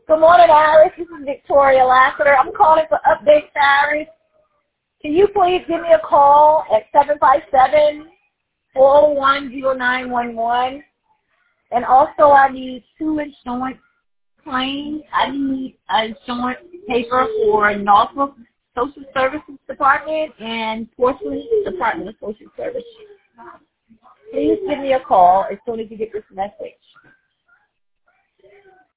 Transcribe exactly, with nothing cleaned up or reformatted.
Good morning, Iris. This is Victoria Lassiter. I'm calling for updates, Iris. Can you please give me a call at seven five seven, four oh one, oh nine one one? And also, I need two insurance claims. I need an insurance paper for Norfolk Social Services Department and Portsmouth Department of Social Services. Please give me a call as soon as you get this message.